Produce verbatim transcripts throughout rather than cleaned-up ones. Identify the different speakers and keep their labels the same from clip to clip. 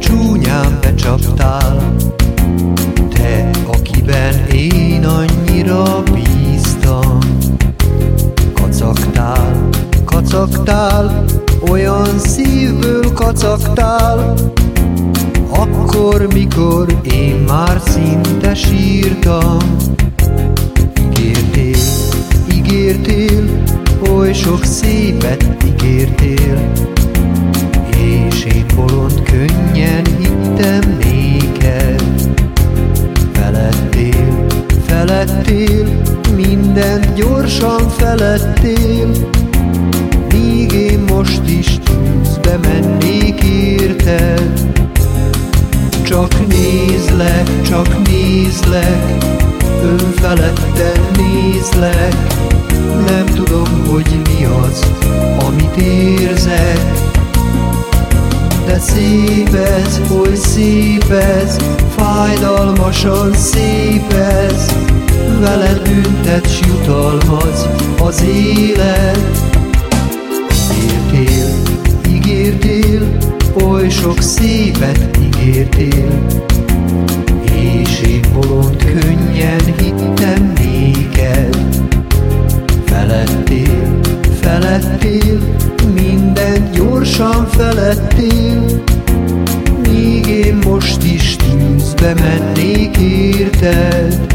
Speaker 1: csúnyán becsaptál, te, akiben én annyira bíztam. Kacagtál, kacagtál, olyan szívből kacagtál, akkor, mikor én már szinte sírtam. Ígértél, ígértél, oly sok szépet ígértél, és én bolond könnyen hittem néked. Feledtél, feledtél, mindent gyorsan feledtél, míg én most is tűzbe mennék érted. Csak nézlek, csak nézlek, önfeledten nézlek, nem tudom, hogy mi az, amit érzek. De szép ez, oly szép ez, fájdalmasan szép ez, veled büntet s jutalmaz az élet. Ígértél, ígértél, oly sok szépet ígértél, és én bolond könnyen hittem néked. Feledtél, feledtél, mindent gyorsan feledtél, míg én most is tűzbe mennék érted.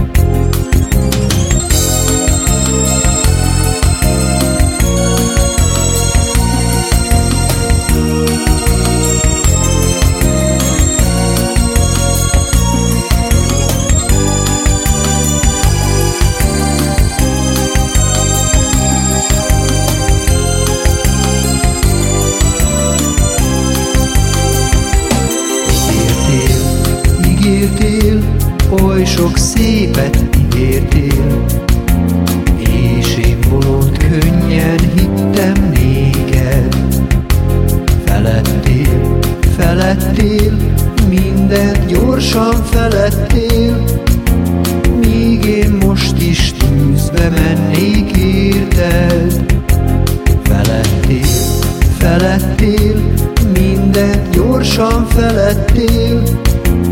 Speaker 1: Ígértél, oly sok szépet ígértél, és én bolond könnyen hittem néked. Feledtél, feledtél, mindent gyorsan feledtél, míg én most is tűzbe mennék érted. Feledtél, feledtél, mindent gyorsan feledtél,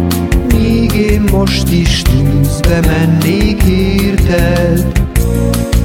Speaker 1: míg én most is tűzbe mennék érted.